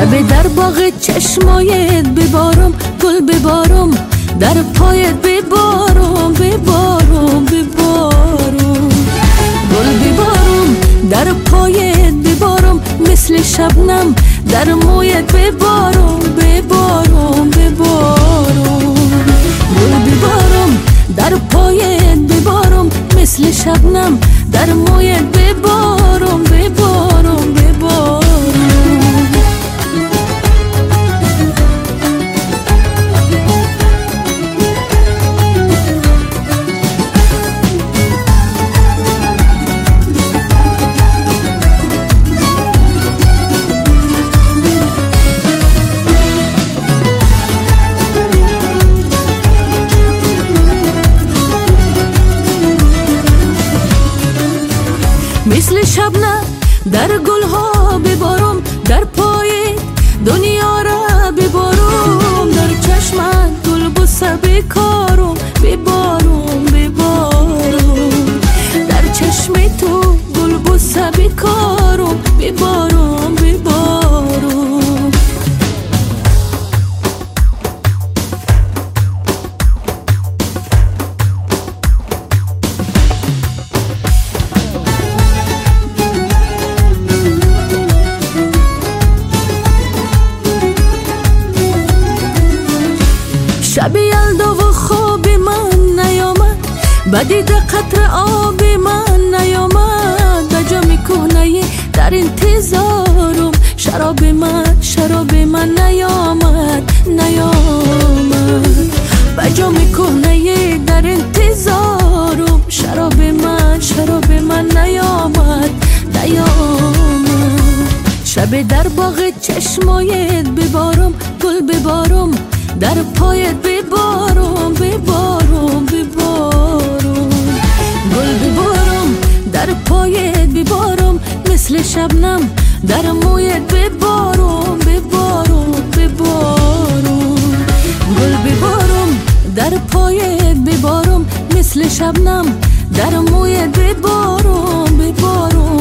شب در باغ چشمایت ببارم، گل ببارم، در پایت ببارم، ببارم، ببارم، گل ببارم، در پایت ببارم، مثل شبنم در مویت ببارم، ببارم، ببارم، گل ببارم، در پایت ببارم، مثل شبنم در مویت ببارم، ببارم، ببارم. مثل شبنم در گلها ببارم، در پای دنیا را ببارم، در چشمت گل بوسه بکارم، ببارم، ببارم، در چشم تو گل بوسه بکارم، ببارم، ببارم. شب یلدا و خواب من نیامد، بدید قطر آب من نیامد، به جام کهنه در انتظارم، شراب من نیامد، نیامد، به جام کهنه در انتظارم، شراب من نیامد، نیامد. شب در باغ چشمایت ببارم، گل ببارم، در پایت ببارم، ببارم، ببارم، گل ببارم، در پایت ببارم، مثل شبنم در مویت ببارم، ببارم، ببارم، گل ببارم، در پایت ببارم، مثل شبنم در مویت ببارم، ببارم.